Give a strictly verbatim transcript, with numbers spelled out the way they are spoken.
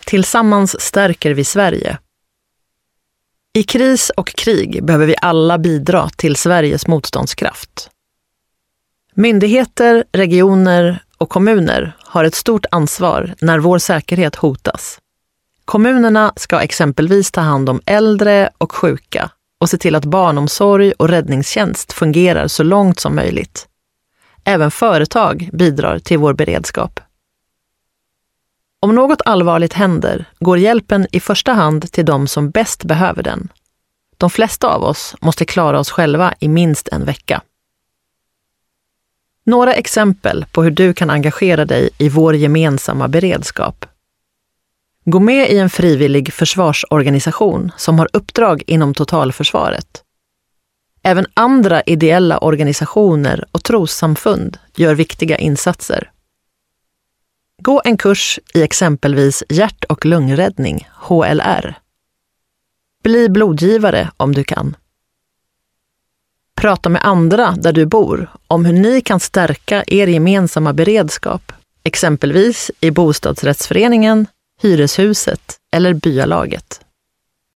Tillsammans stärker vi Sverige. I kris och krig behöver vi alla bidra till Sveriges motståndskraft. Myndigheter, regioner och kommuner har ett stort ansvar när vår säkerhet hotas. Kommunerna ska exempelvis ta hand om äldre och sjuka och se till att barnomsorg och räddningstjänst fungerar så långt som möjligt. Även företag bidrar till vår beredskap. Om något allvarligt händer går hjälpen i första hand till de som bäst behöver den. De flesta av oss måste klara oss själva i minst en vecka. Några exempel på hur du kan engagera dig i vår gemensamma beredskap. Gå med i en frivillig försvarsorganisation som har uppdrag inom totalförsvaret. Även andra ideella organisationer och trossamfund gör viktiga insatser. Gå en kurs i exempelvis hjärt- och lungräddning, H L R. Bli blodgivare om du kan. Prata med andra där du bor om hur ni kan stärka er gemensamma beredskap, exempelvis i bostadsrättsföreningen, hyreshuset eller byalaget.